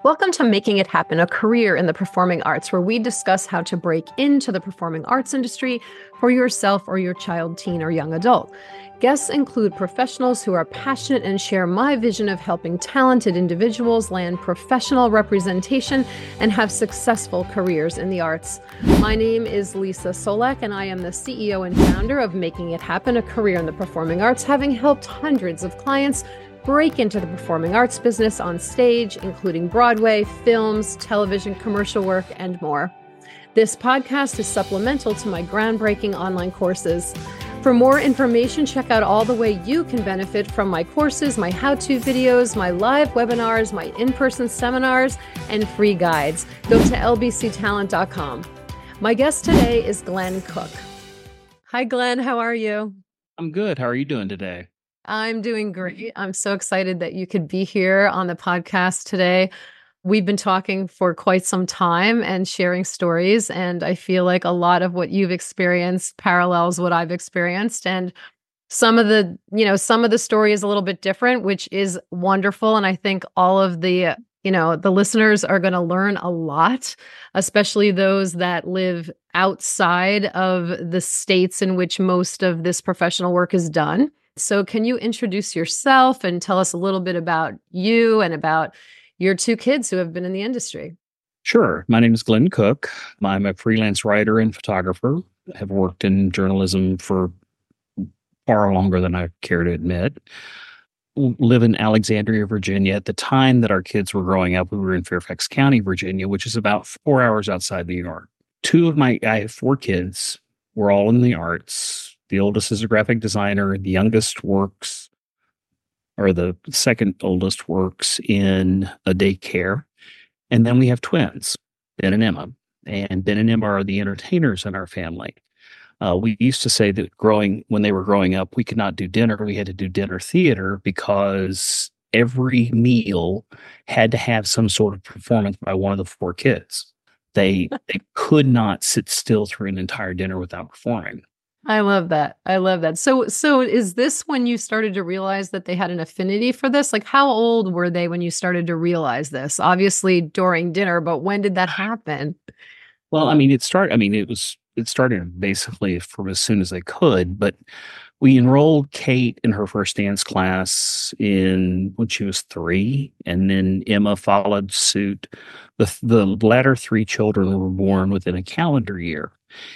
Welcome to Making It Happen, a career in the performing arts, where we discuss how to break into the performing arts industry for yourself or your child, teen, or young adult. Guests include professionals who are passionate and share my vision of helping talented individuals land professional representation and have successful careers in the arts. My name is Lisa Solek, and I am the CEO and founder of Making It Happen, a career in the performing arts, having helped hundreds of clients break into the performing arts business on stage, including Broadway, films, television, commercial work, and more. This podcast is supplemental to my groundbreaking online courses. For more information, check out all the way you can benefit from my courses, my how-to videos, my live webinars, my in-person seminars, and free guides. Go to lbctalent.com. My guest today is Glenn Cook. Hi, Glenn. How are you? I'm good. How are you doing today? I'm doing great. I'm so excited that you could be here on the podcast today. We've been talking for quite some time and sharing stories, and I feel like a lot of what you've experienced parallels what I've experienced. And some of the story is a little bit different, which is wonderful. And I think all of the listeners are going to learn a lot, especially those that live outside of the states in which most of this professional work is done. So can you introduce yourself and tell us a little bit about you and about your two kids who have been in the industry? Sure. My name is Glenn Cook. I'm a freelance writer and photographer. I have worked in journalism for far longer than I care to admit. Live in Alexandria, Virginia. At the time that our kids were growing up, we were in Fairfax County, Virginia, which is about 4 hours outside New York. I have 4 kids. We're all in the arts. The oldest is a graphic designer. The second oldest works in a daycare. And then we have twins, Ben and Emma. And Ben and Emma are the entertainers in our family. We used to say that when they were growing up, we could not do dinner. We had to do dinner theater because every meal had to have some sort of performance by one of the 4 kids. They could not sit still through an entire dinner without performing. I love that. So is this when you started to realize that they had an affinity for this? Like, how old were they when you started to realize this? Obviously during dinner, but when did that happen? Well, it started basically from as soon as they could, but we enrolled Kate in her first dance class when she was 3, and then Emma followed suit. The latter 3 children were born within a calendar year.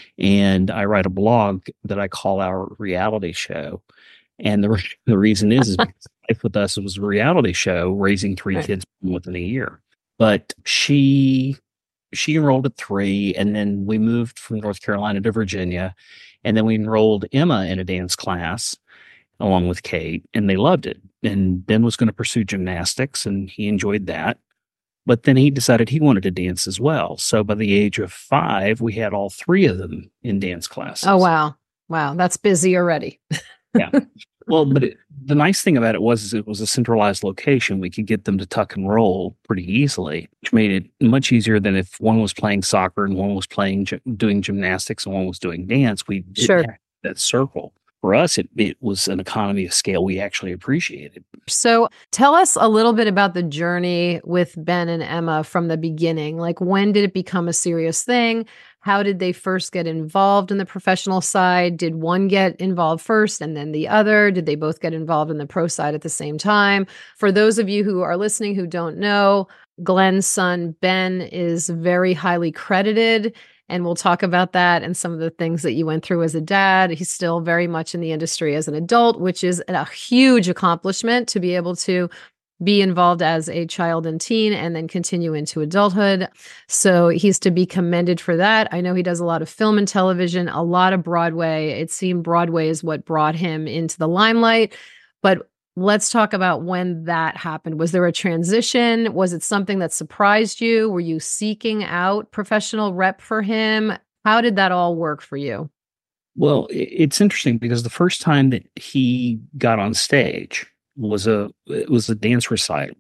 And I write a blog that I call our reality show. And the reason is because Life with Us was a reality show, raising 3 kids within a year. But she enrolled at 3, and then we moved from North Carolina to Virginia. And then we enrolled Emma in a dance class along with Kate, and they loved it. And Ben was going to pursue gymnastics, and he enjoyed that. But then he decided he wanted to dance as well. So by the age of 5, we had all 3 of them in dance classes. Oh, wow. Wow. That's busy already. Yeah. Well, but the nice thing about it was it was a centralized location. We could get them to tuck and roll pretty easily, which made it much easier than if one was playing soccer and one was doing gymnastics and one was doing dance. We didn't have that circle. For us, it was an economy of scale we actually appreciated. So tell us a little bit about the journey with Ben and Emma from the beginning. Like, when did it become a serious thing? How did they first get involved in the professional side? Did one get involved first and then the other? Did they both get involved in the pro side at the same time? For those of you who are listening who don't know, Glenn's son, Ben, is very highly credited. And we'll talk about that and some of the things that you went through as a dad. He's still very much in the industry as an adult, which is a huge accomplishment to be able to be involved as a child and teen and then continue into adulthood. So he's to be commended for that. I know he does a lot of film and television, a lot of Broadway. It seemed Broadway is what brought him into the limelight. But let's talk about when that happened. Was there a transition? Was it something that surprised you? Were you seeking out professional rep for him? How did that all work for you? Well, it's interesting because the first time that he got on stage was a dance recital.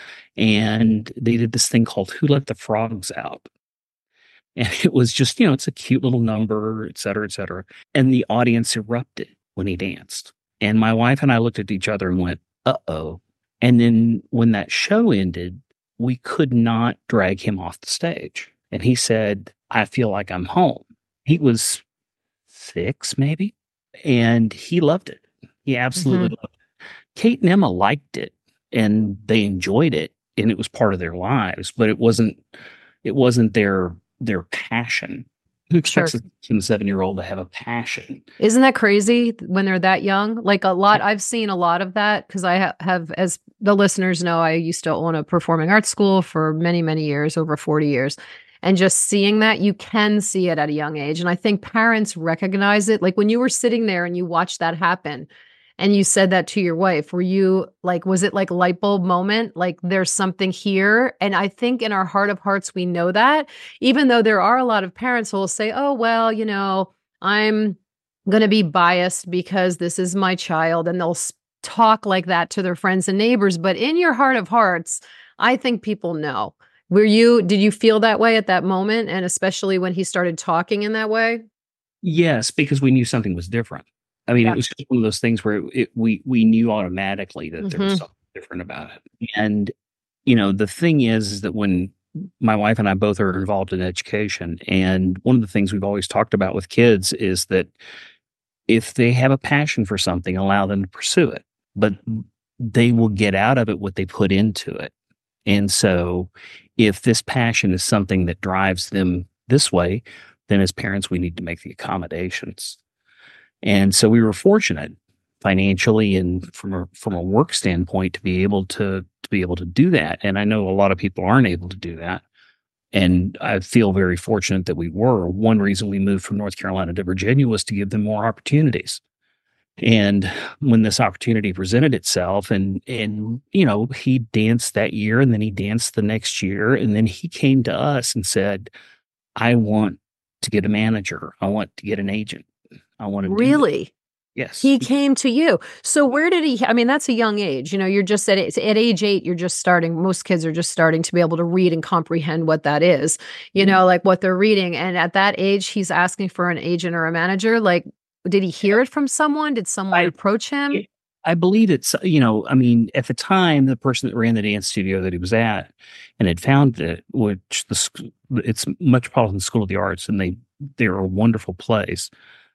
And they did this thing called Who Let the Frogs Out? And it was just, it's a cute little number, et cetera, et cetera. And the audience erupted when he danced. And my wife and I looked at each other and went, uh-oh. And then when that show ended, we could not drag him off the stage. And he said, I feel like I'm home. He was 6, maybe, and he loved it. He absolutely Hmm. loved it. Kate and Emma liked it and they enjoyed it and it was part of their lives, but it wasn't their passion. Who expects Sure. a 7-year-old to have a passion? Isn't that crazy when they're that young? Like a lot, I've seen a lot of that because I have, as the listeners know, I used to own a performing arts school for many, many years, over 40 years. And just seeing that, you can see it at a young age. And I think parents recognize it. Like when you were sitting there and you watched that happen and you said that to your wife, were you like, was it like light bulb moment? Like there's something here. And I think in our heart of hearts, we know that, even though there are a lot of parents who will say, oh, well, I'm going to be biased because this is my child, and they'll talk like that to their friends and neighbors. But in your heart of hearts, I think people know. Did you feel that way at that moment? And especially when he started talking in that way? Yes, because we knew something was different. I mean, it Yeah. was just one of those things where we knew automatically that there was Hmm. something different about it. And the thing is that when my wife and I both are involved in education, and one of the things we've always talked about with kids is that if they have a passion for something, allow them to pursue it, but they will get out of it what they put into it. And so if this passion is something that drives them this way, then as parents, we need to make the accommodations. And so we were fortunate financially and from a work standpoint to be able to do that. And I know a lot of people aren't able to do that. And I feel very fortunate that we were. One reason we moved from North Carolina to Virginia was to give them more opportunities. And when this opportunity presented itself, and he danced that year, and then he danced the next year, and then he came to us and said, "I want to get a manager. I want to get an agent. I want to do this." Really? Yes. He came to you. So where did he, I mean, that's a young age. You're just at age 8, you're just starting. Most kids are just starting to be able to read and comprehend what that is, like what they're reading. And at that age, he's asking for an agent or a manager. Like, did he hear it from someone? Did someone I approach him? I believe it's, I mean, at the time, the person that ran the dance studio that he was at and had founded it, which it's Metropolitan School of the Arts, and they're a wonderful place.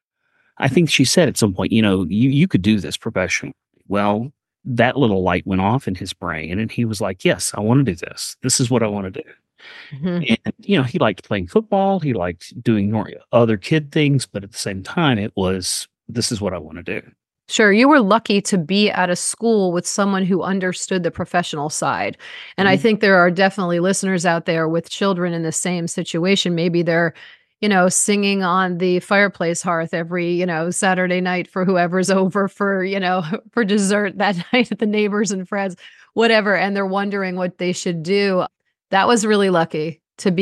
I think she said at some point, you could do this professionally. Well, that little light went off in his brain, and he was like, yes, I want to do this. This is what I want to do. Mhm. And, he liked playing football. He liked doing other kid things, but at the same time, this is what I want to do. Sure, you were lucky to be at a school with someone who understood the professional side. And I Mhm. think there are definitely listeners out there with children in the same situation. Maybe they're, singing on the fireplace hearth every, Saturday night for whoever's over for, for dessert that night at the neighbors and friends, whatever. And they're wondering what they should do. That was really lucky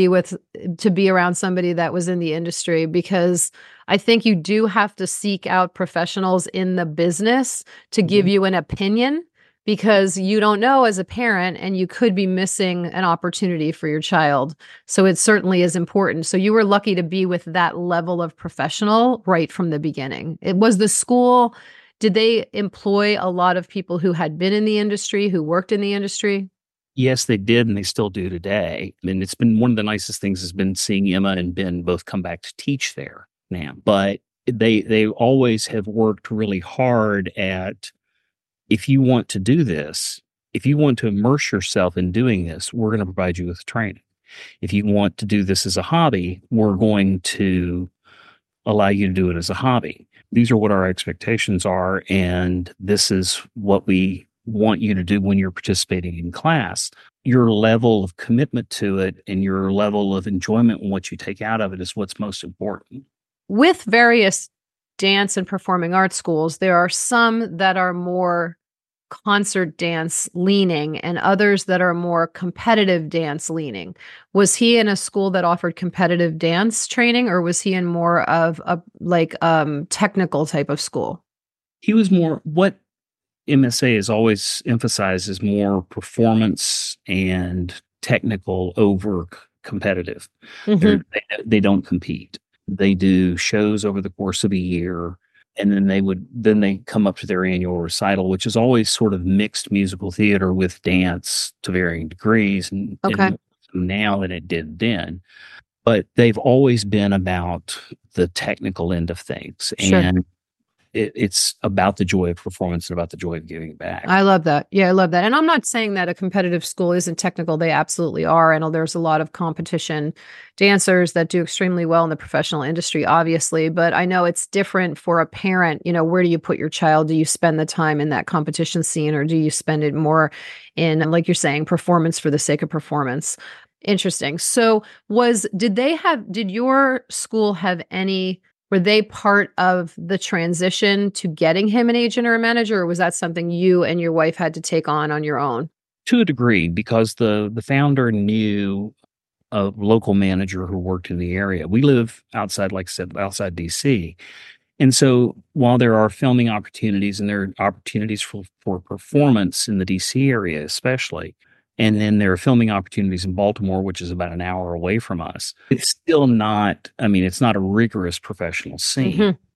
to be around somebody that was in the industry, because I think you do have to seek out professionals in the business to give Mhm. you an opinion, because you don't know as a parent and you could be missing an opportunity for your child. So it certainly is important. So you were lucky to be with that level of professional right from the beginning. It was the school. Did they employ a lot of people who had been in the industry, who worked in the industry? Yes, they did, and they still do today. And it's been one of the nicest things has been seeing Emma and Ben both come back to teach there now. But they always have worked really hard at, if you want to do this, if you want to immerse yourself in doing this, we're going to provide you with training. If you want to do this as a hobby, we're going to allow you to do it as a hobby. These are what our expectations are, and this is what we want you to do when you're participating in class. Your level of commitment to it and your level of enjoyment and what you take out of it is what's most important. With various dance and performing arts schools, there are some that are more concert dance leaning and others that are more competitive dance leaning. Was he in a school that offered competitive dance training, or was he in more of a technical type of school? He was more what MSA has always emphasized is more performance and technical over competitive. Hmm. They don't compete. They do shows over the course of a year. And then they come up to their annual recital, which is always sort of mixed musical theater with dance to varying degrees, and Okay. more so now than it did then. But they've always been about the technical end of things, Sure. and it's about the joy of performance and about the joy of giving back. I love that. Yeah, I love that. And I'm not saying that a competitive school isn't technical. They absolutely are. And there's a lot of competition dancers that do extremely well in the professional industry, obviously. But I know it's different for a parent. Where do you put your child? Do you spend the time in that competition scene, or do you spend it more in, like you're saying, performance for the sake of performance? Interesting. So did your school have any, were they part of the transition to getting him an agent or a manager, or was that something you and your wife had to take on your own? To a degree, because the founder knew a local manager who worked in the area. We live outside, like I said, outside DC. And so while there are filming opportunities and there are opportunities for performance in the DC area, especially, and then there are filming opportunities in Baltimore, which is about an hour away from us, it's still not, I mean, it's not a rigorous professional scene. Hmm.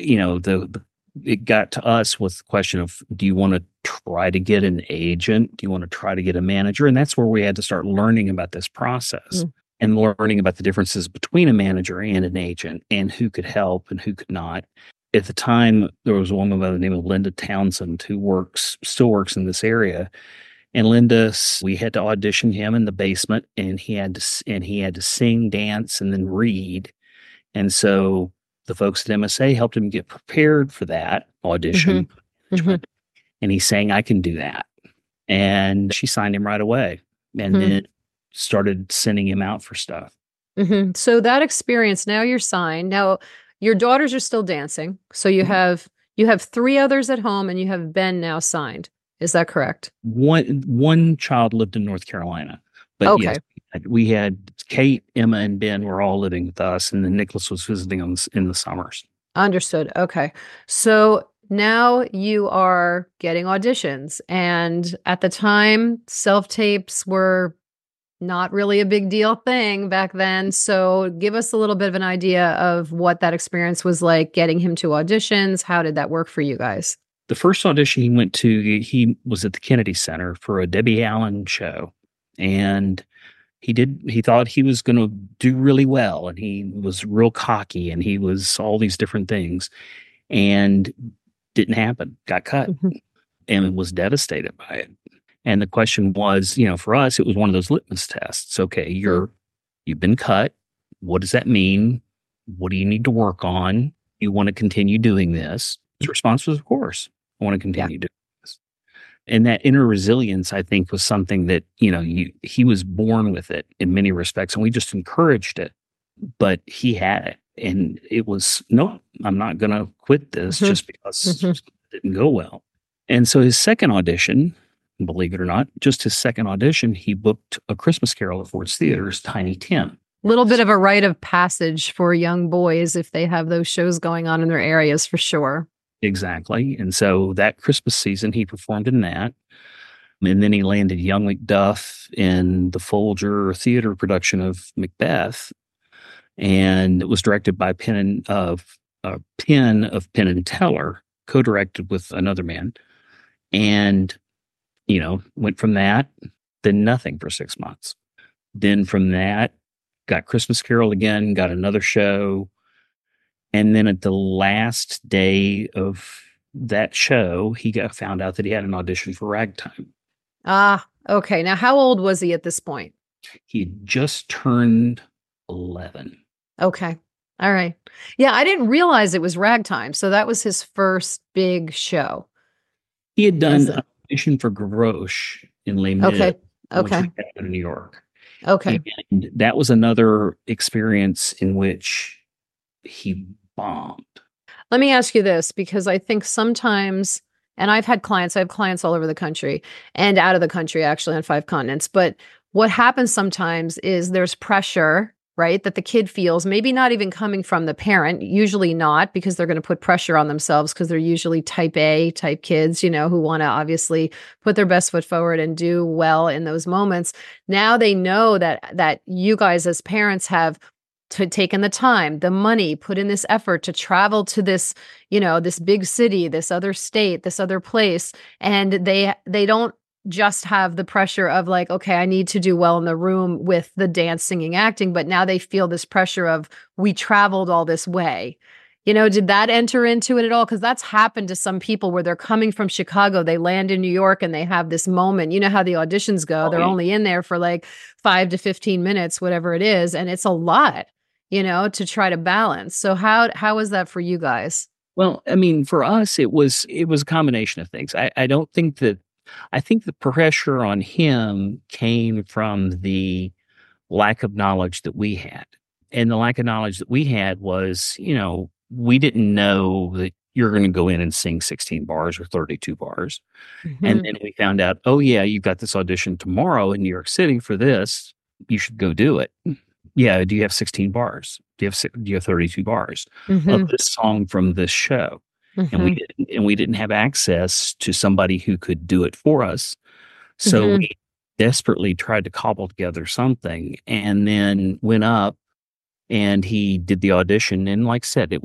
It got to us with the question of, do you want to try to get an agent? Do you want to try to get a manager? And that's where we had to start learning about this process and learning about the differences between a manager and an agent and who could help and who could not. At the time, there was a woman by the name of Linda Townsend who still works in this area. And we had to audition him in the basement, and he had to sing, dance, and then read. And so the folks at MSA helped him get prepared for that audition. Hmm. Hmm. And he's saying, I can do that. And she signed him right away and then started sending him out for stuff. So that experience, now you're signed. Now your daughters are still dancing. So you have three others at home, and you have Ben now signed. Is that correct? One child lived in North Carolina, but Okay. yes, we had Kate, Emma, and Ben were all living with us, and then Nicholas was visiting us in the summers. Understood. Okay. So now you are getting auditions. And at the time, self tapes were not really a big deal thing back then. So give us a little bit of an idea of what that experience was like getting him to auditions. How did that work for you guys? The first audition he went to, he was at the Kennedy Center for a Debbie Allen show. And he thought he was going to do really well. And he was real cocky and he was all these different things, and didn't happen, got cut, and was devastated by it. And the question was, for us, it was one of those litmus tests. Okay, you've been cut. What does that mean? What do you need to work on? You want to continue doing this? His response was, of course, I want to continue doing this. And that inner resilience, I think, was something that, he was born with it in many respects, and we just encouraged it. But he had it. And it was, no, I'm not going to quit this just because it didn't go well. And so his second audition, believe it or not, just his second audition, he booked A Christmas Carol at Ford's Theater's Tiny Tim. Little bit of a rite of passage for young boys if they have those shows going on in their areas, for sure. Exactly. And so that Christmas season, he performed in that. And then he landed young Macduff in the Folger theater production of Macbeth. And it was directed by Penn of Penn and Teller, co-directed with another man. And, went from that, then nothing for 6 months. Then from that, got Christmas Carol again, got another show. And then at the last day of that show, he found out that he had an audition for Ragtime. Ah, okay. Now, how old was he at this point? He had just turned 11. Okay. All right. Yeah, I didn't realize it was Ragtime. So that was his first big show. He had done an audition for Gavroche in Les Mis, okay. which was in New York. Okay. And that was another experience in which he bombed. Let me ask you this, because I think sometimes, and I have clients all over the country and out of the country, actually, on 5 continents. But what happens sometimes is there's pressure, right, that the kid feels, maybe not even coming from the parent, usually not, because they're going to put pressure on themselves because they're usually type A type kids, who want to obviously put their best foot forward and do well in those moments. Now they know that you guys as parents have taken the time, the money, put in this effort to travel to this, this big city, this other state, this other place, and they don't just have the pressure of like, okay, I need to do well in the room with the dance, singing, acting, but now they feel this pressure of we traveled all this way. Did that enter into it at all? Because that's happened to some people where they're coming from Chicago, they land in New York and they have this moment. You know how the auditions go. They're only in there for like 5 to 15 minutes, whatever it is. And it's a lot, to try to balance. So how was that for you guys? Well, I mean, for us, it was a combination of things. I think the pressure on him came from the lack of knowledge that we had. And the lack of knowledge that we had was, we didn't know that you're going to go in and sing 16 bars or 32 bars. Mm-hmm. And then we found out, oh, yeah, you've got this audition tomorrow in New York City for this. You should go do it. Yeah. Do you have 16 bars? Do you have 32 bars of this song from this show? Mm-hmm. And we didn't have access to somebody who could do it for us. So we desperately tried to cobble together something, and then went up and he did the audition. And like I said,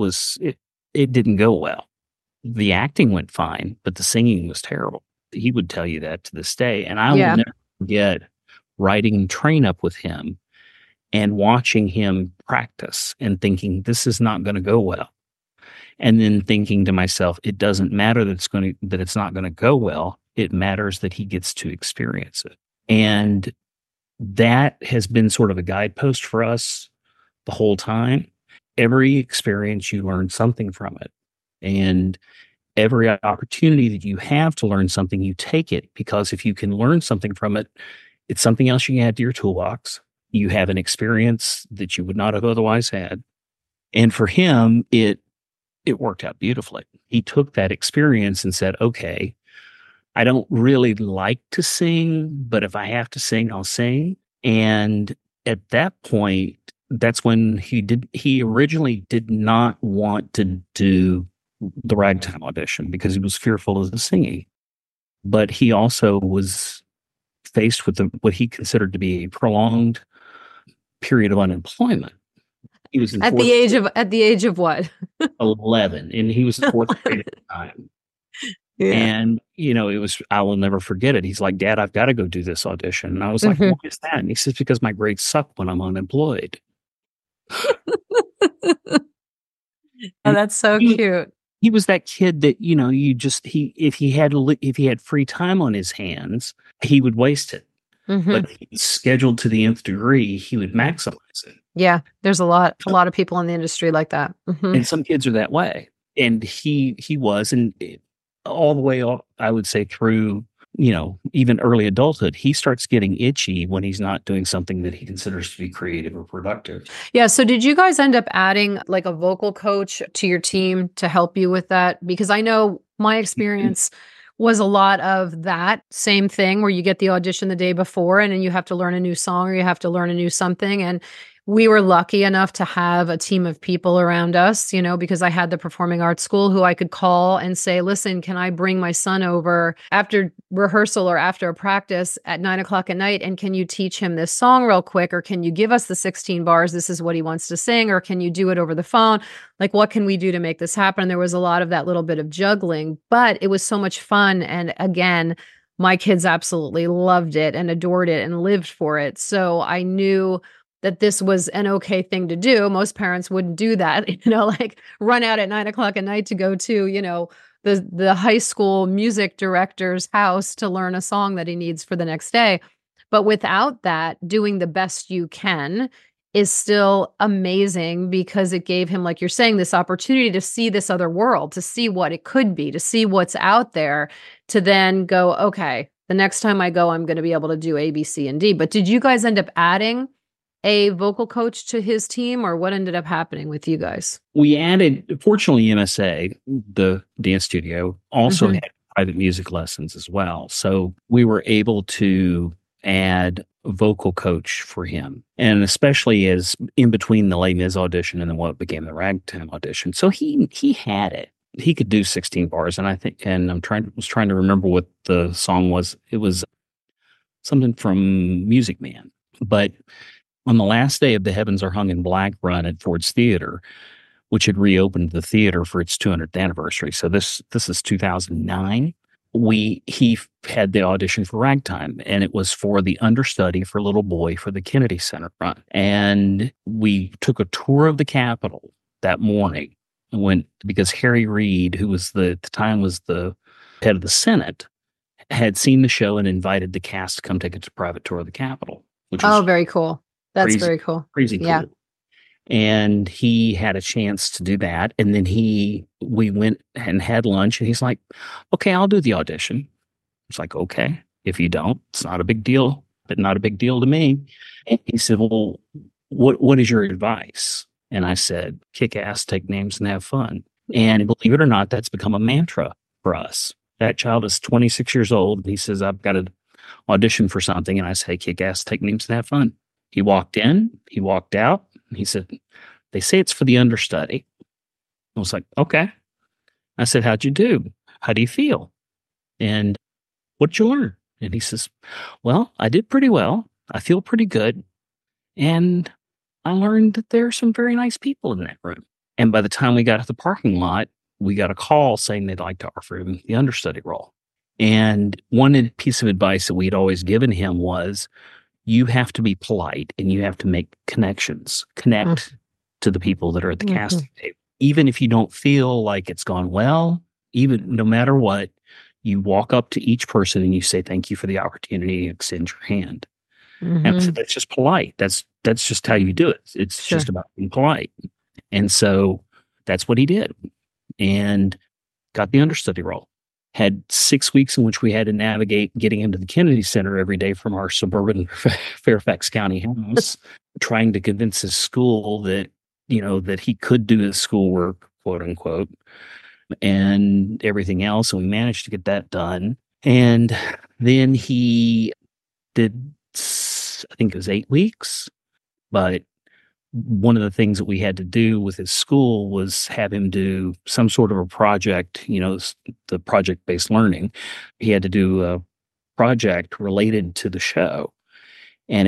it didn't go well. The acting went fine, but the singing was terrible. He would tell you that to this day. And I will never forget riding train up with him and watching him practice and thinking, this is not going to go well. And then thinking to myself, it doesn't matter that it's not going to go well. It matters that he gets to experience it. And that has been sort of a guidepost for us the whole time. Every experience, you learn something from it. And every opportunity that you have to learn something, you take it, because if you can learn something from it, it's something else you can add to your toolbox. You have an experience that you would not have otherwise had. And for him, it worked out beautifully. He took that experience and said, okay, I don't really like to sing, but if I have to sing, I'll sing. And at that point, that's when he originally did not want to do the ragtime audition because he was fearful of the singing. But he also was faced with what he considered to be a prolonged period of unemployment. He was at the age of what? 11, and he was in fourth grade at the time. Yeah. And I will never forget it. He's like, Dad, I've got to go do this audition. And I was like, why is that? And he says, because my grades suck when I'm unemployed. Oh, that's so cute. He was that kid that, if he had free time on his hands, he would waste it. But if he's scheduled to the nth degree, he would maximize it. Yeah, there's a lot of people in the industry like that. And some kids are that way. And he was, and all the way up, I would say, through, even early adulthood, he starts getting itchy when he's not doing something that he considers to be creative or productive. Yeah. So did you guys end up adding like a vocal coach to your team to help you with that? Because I know my experience was a lot of that same thing where you get the audition the day before and then you have to learn a new song or you have to learn a new something. And we were lucky enough to have a team of people around us, because I had the performing arts school who I could call and say, listen, can I bring my son over after rehearsal or after a practice at 9:00 at night? And can you teach him this song real quick? Or can you give us the 16 bars? This is what he wants to sing. Or can you do it over the phone? Like, what can we do to make this happen? There was a lot of that little bit of juggling, but it was so much fun. And again, my kids absolutely loved it and adored it and lived for it. So I knew that this was an okay thing to do. Most parents wouldn't do that, like run out at 9:00 at night to go to, the high school music director's house to learn a song that he needs for the next day. But without that, doing the best you can is still amazing because it gave him, like you're saying, this opportunity to see this other world, to see what it could be, to see what's out there, to then go, okay, the next time I go, I'm going to be able to do A, B, C, and D. But did you guys end up adding a vocal coach to his team, or what ended up happening with you guys? We added, fortunately, MSA, the dance studio, also had private music lessons as well. So we were able to add a vocal coach for him. And especially as in between the Les Mis audition and then what became the Ragtime audition. So he had it. He could do 16 bars. And was trying to remember what the song was. It was something from Music Man. But On the last day of the Heavens Are Hung in Black run at Ford's Theater, which had reopened the theater for its 200th anniversary. So this is 2009. He had the audition for Ragtime, and it was for the understudy for Little Boy for the Kennedy Center run. And we took a tour of the Capitol that morning and went because Harry Reid, who was at the time was the head of the Senate, had seen the show and invited the cast to come take a private tour of the Capitol, which was very cool. That's crazy, very cool. crazy cool. Yeah. And he had a chance to do that. And then we went and had lunch, and he's like, okay, I'll do the audition. It's like, okay, if you don't, it's not a big deal, but not a big deal to me. And he said, well, what is your advice? And I said, kick ass, take names, and have fun. And believe it or not, that's become a mantra for us. That child is 26 years old. And he says, I've got to audition for something. And I say, kick ass, take names, and have fun. He walked in, he walked out. He said, they say it's for the understudy. I was like, okay. I said, how'd you do? How do you feel? And what'd you learn? And he says, well, I did pretty well. I feel pretty good. And I learned that there are some very nice people in that room. And by the time we got to the parking lot, we got a call saying they'd like to offer him the understudy role. And one piece of advice that we'd always given him was, you have to be polite and you have to make connections, connect to the people that are at the casting table. Even if you don't feel like it's gone well, even no matter what, you walk up to each person and you say, thank you for the opportunity, and extend your hand. And so that's just polite. That's just how you do it. It's just about being polite. And so that's what he did and got the understudy role. Had 6 weeks in which we had to navigate getting into the Kennedy Center every day from our suburban Fairfax County house, trying to convince his school that, that he could do his schoolwork, quote unquote, and everything else. And we managed to get that done. And then he did, I think it was 8 weeks, but one of the things that we had to do with his school was have him do some sort of a project, the project-based learning. He had to do a project related to the show. And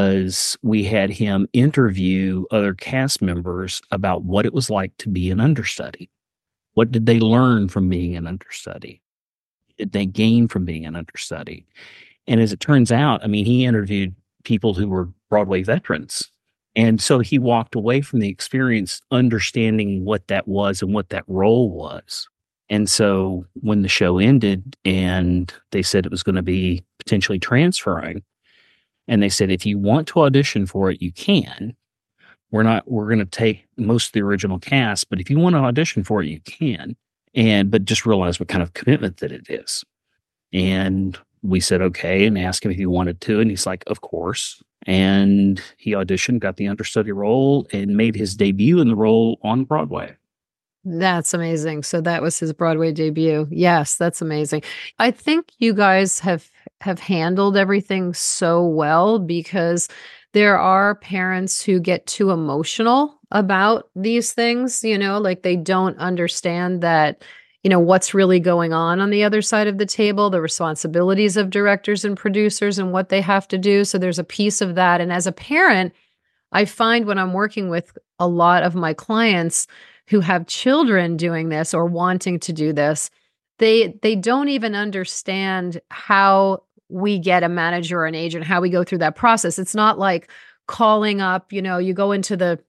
we had him interview other cast members about what it was like to be an understudy. What did they learn from being an understudy? What did they gain from being an understudy? And as it turns out, he interviewed people who were Broadway veterans. And so he walked away from the experience understanding what that was and what that role was. And so when the show ended and they said it was going to be potentially transferring, and they said, if you want to audition for it, you can. We're going to take most of the original cast, but if you want to audition for it, you can. But just realize what kind of commitment that it is. And we said, okay, and asked him if he wanted to. And he's like, of course. And he auditioned, got the understudy role, and made his debut in the role on Broadway. That's amazing. So that was his Broadway debut. Yes, that's amazing. I think you guys have handled everything so well, because there are parents who get too emotional about these things, like they don't understand that, what's really going on the other side of the table, the responsibilities of directors and producers and what they have to do. So there's a piece of that. And as a parent, I find when I'm working with a lot of my clients who have children doing this or wanting to do this, they don't even understand how we get a manager or an agent, how we go through that process. It's not like calling up, you go into the,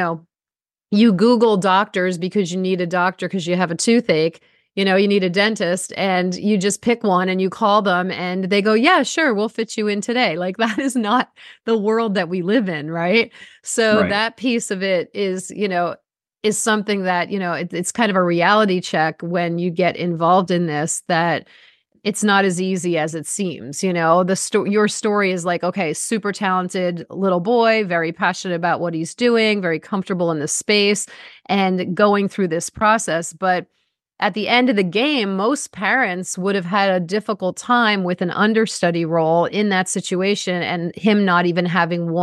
you Google doctors because you need a doctor because you have a toothache, you need a dentist, and you just pick one and you call them and they go, yeah, sure, we'll fit you in today. Like, that is not the world that we live in, right? So that piece of it is, is something that, it's kind of a reality check when you get involved in this, that it's not as easy as it seems. Your story is like, okay, super talented little boy, very passionate about what he's doing, very comfortable in the space and going through this process. But at the end of the game, most parents would have had a difficult time with an understudy role in that situation, and him not even having one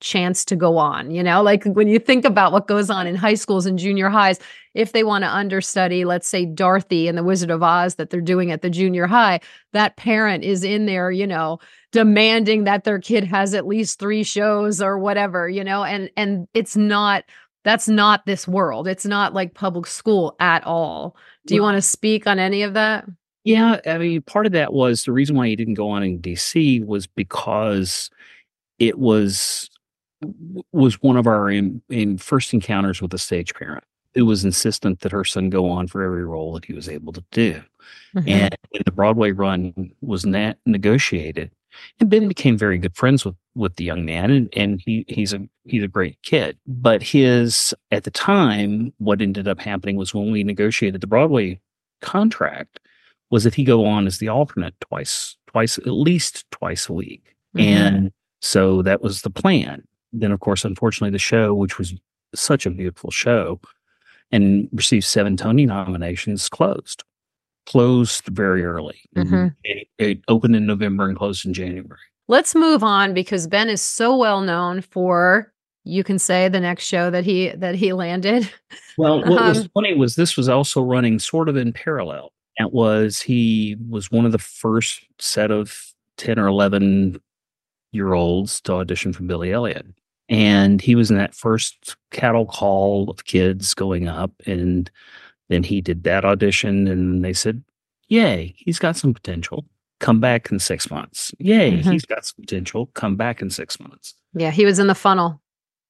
chance to go on, like when you think about what goes on in high schools and junior highs, if they want to understudy, let's say Dorothy and the Wizard of Oz that they're doing at the junior high, that parent is in there, demanding that their kid has at least 3 shows or whatever, and that's not this world. It's not like public school at all. Do you want to speak on any of that? Yeah, I mean, part of that was the reason why he didn't go on in DC was because it was one of our in first encounters with a stage parent who was insistent that her son go on for every role that he was able to do. Mhm. And the Broadway run was negotiated, and Ben became very good friends with the young man, and he's a great kid. But at the time, what ended up happening was when we negotiated the Broadway contract, was that he go on as the alternate twice, at least twice a week. Mhm. And so that was the plan. Then, of course, unfortunately, the show, which was such a beautiful show and received 7 Tony nominations, closed very early. Mhm. It opened in November and closed in January. Let's move on because Ben is so well known for, you can say, the next show that he landed. Well, what was funny was this was also running sort of in parallel. He was one of the first set of 10 or 11-year-olds to audition for Billy Elliot. And he was in that first cattle call of kids going up. And then he did that audition and they said, yay, he's got some potential. Come back in 6 months. Yay, Mhm. he's got some potential. Come back in 6 months. Yeah, he was in the funnel.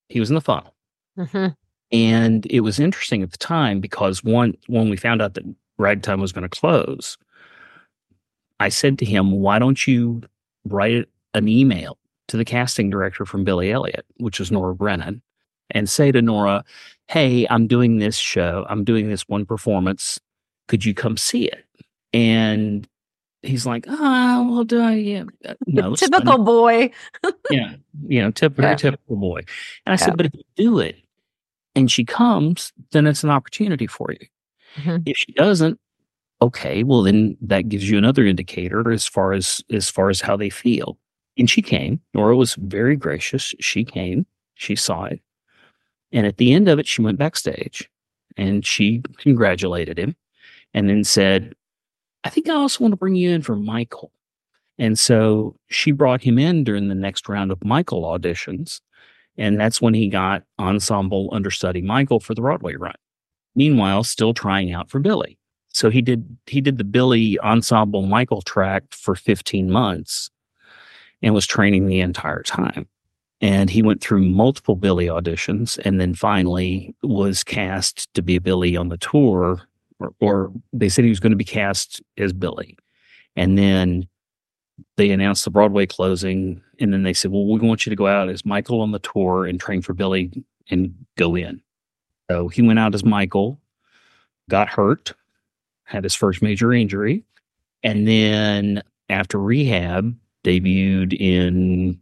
Mhm. And it was interesting at the time because when we found out that Ragtime was going to close, I said to him, why don't you write an email to the casting director from Billy Elliot, which is Nora Brennan, and say to Nora, hey, I'm doing this show. I'm doing this one performance. Could you come see it? And he's like, well, do I? Yeah, no. Typical boy. Yeah. Very typical boy. And I said, but if you do it and she comes, then it's an opportunity for you. Mhm. If she doesn't, okay, well then that gives you another indicator as far as how they feel. And she came. Nora was very gracious. She came. She saw it. And at the end of it, she went backstage and she congratulated him and then said, I think I also want to bring you in for Michael. And so she brought him in during the next round of Michael auditions. And that's when he got ensemble understudy Michael for the Broadway run. Meanwhile, still trying out for Billy. So he did the Billy ensemble Michael track for 15 months and was training the entire time. And he went through multiple Billy auditions and then finally was cast to be Billy on the tour, or they said he was going to be cast as Billy. And then they announced the Broadway closing. And then they said, well, we want you to go out as Michael on the tour and train for Billy and go in. So he went out as Michael, got hurt, had his first major injury. And then after rehab, debuted in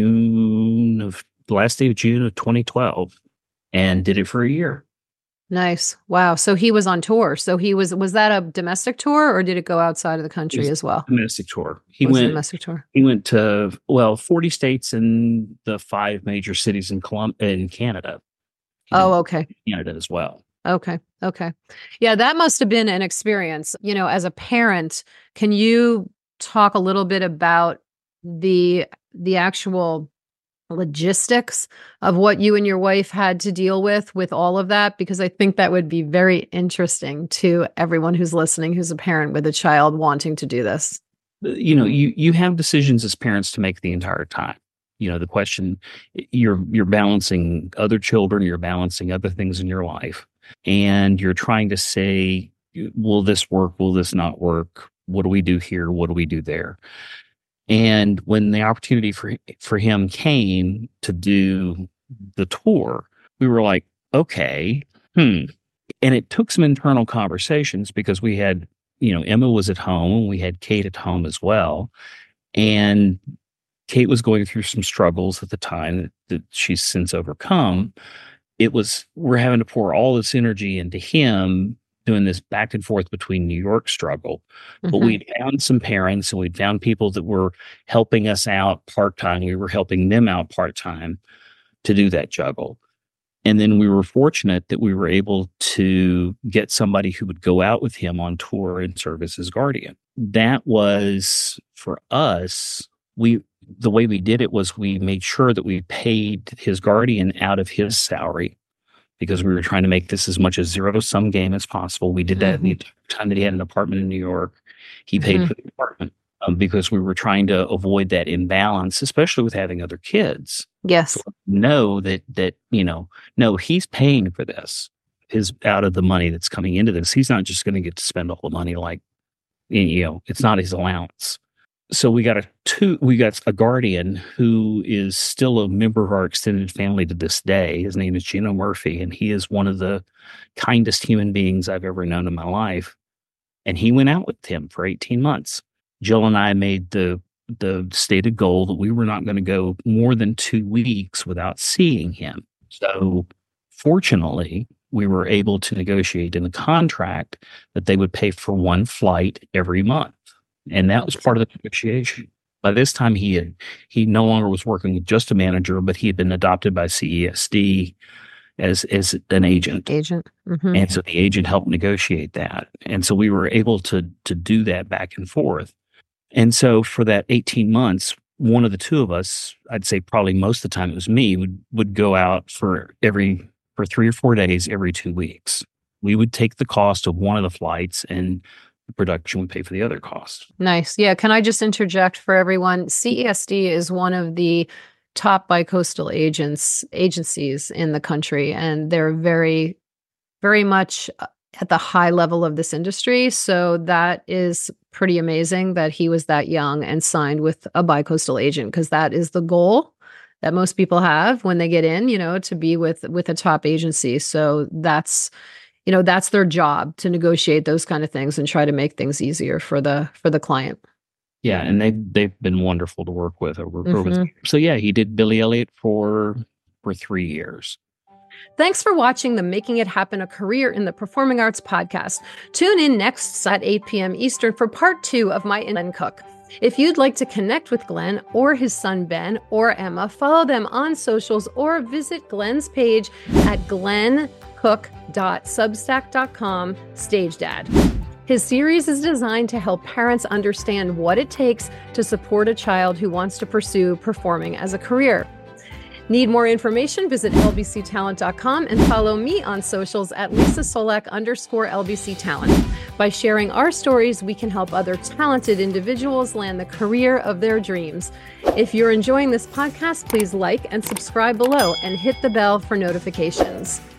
the last day of June of 2012 and did it for a year. Nice. Wow. So he was on tour. So was that a domestic tour or did it go outside of the country as well? Domestic tour. He domestic tour. He went to 40 states and the 5 major cities in Canada. Okay. Canada as well. Okay. Yeah, that must have been an experience. As a parent, can you talk a little bit about the actual logistics of what you and your wife had to deal with all of that? Because I think that would be very interesting to everyone who's listening, who's a parent with a child wanting to do this. You have decisions as parents to make the entire time. The question, you're balancing other children, you're balancing other things in your life, and you're trying to say, will this work? Will this not work? What do we do here? What do we do there? And when the opportunity for him came to do the tour, we were like, okay, And it took some internal conversations because we had, Emma was at home and we had Kate at home as well. And Kate was going through some struggles at the time that she's since overcome. We're having to pour all this energy into him doing this back and forth between New York struggle. Mm-hmm. But we'd found some parents and we'd found people that were helping us out part-time. We were helping them out part-time to do that juggle. And then we were fortunate that we were able to get somebody who would go out with him on tour and serve as his guardian. That was, for us, the way we did it was we made sure that we paid his guardian out of his salary, because we were trying to make this as much a zero-sum game as possible. We did that the time that he had an apartment in New York. He paid for the apartment because we were trying to avoid that imbalance, especially with having other kids. Yes. So know that no, he's paying for this. Is out of the money that's coming into this. He's not just going to get to spend all the money it's not his allowance. So we got a guardian who is still a member of our extended family to this day. His name is Gino Murphy, and he is one of the kindest human beings I've ever known in my life. And he went out with him for 18 months. Jill and I made the stated goal that we were not going to go more than 2 weeks without seeing him. So fortunately, we were able to negotiate in the contract that they would pay for one flight every month. And that was part of the negotiation. By this time, he no longer was working with just a manager, but he had been adopted by CESD as an agent. Mm-hmm. And so the agent helped negotiate that. And so we were able to do that back and forth. And so for that 18 months, one of the two of us, I'd say probably most of the time it was me, would go out for 3 or 4 days every 2 weeks. We would take the cost of one of the flights, and the production would pay for the other cost. Nice. Yeah. Can I just interject for everyone? CESD is one of the top bicoastal agencies in the country, and they're very, very much at the high level of this industry. So that is pretty amazing that he was that young and signed with a bicoastal agent, because that is the goal that most people have when they get in, to be with a top agency. So that's their job, to negotiate those kind of things and try to make things easier for the client. Yeah, and they've been wonderful to work with over. So yeah, he did Billy Elliot for 3 years. Thanks for watching the Making It Happen: A Career in the Performing Arts podcast. Tune in next at 8 p.m. Eastern for part 2 of my Glenn Cook. If you'd like to connect with Glenn or his son Ben or Emma, follow them on socials or visit Glenn's page at glenncook.substack.com/StageDad. His series is designed to help parents understand what it takes to support a child who wants to pursue performing as a career. Need more information? Visit lbctalent.com and follow me on socials at LisaSolek_LBCTalent. By sharing our stories, we can help other talented individuals land the career of their dreams. If you're enjoying this podcast, please like and subscribe below and hit the bell for notifications.